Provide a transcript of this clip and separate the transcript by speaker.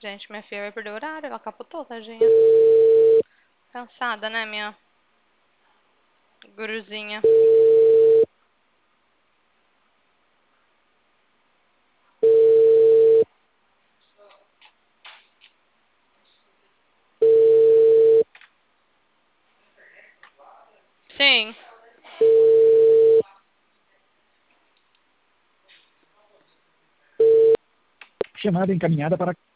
Speaker 1: Gente, minha filha vai perder o horário, ela capotou, tadinha. Cansada, né, minha guruzinha? Sim.
Speaker 2: Chamada encaminhada para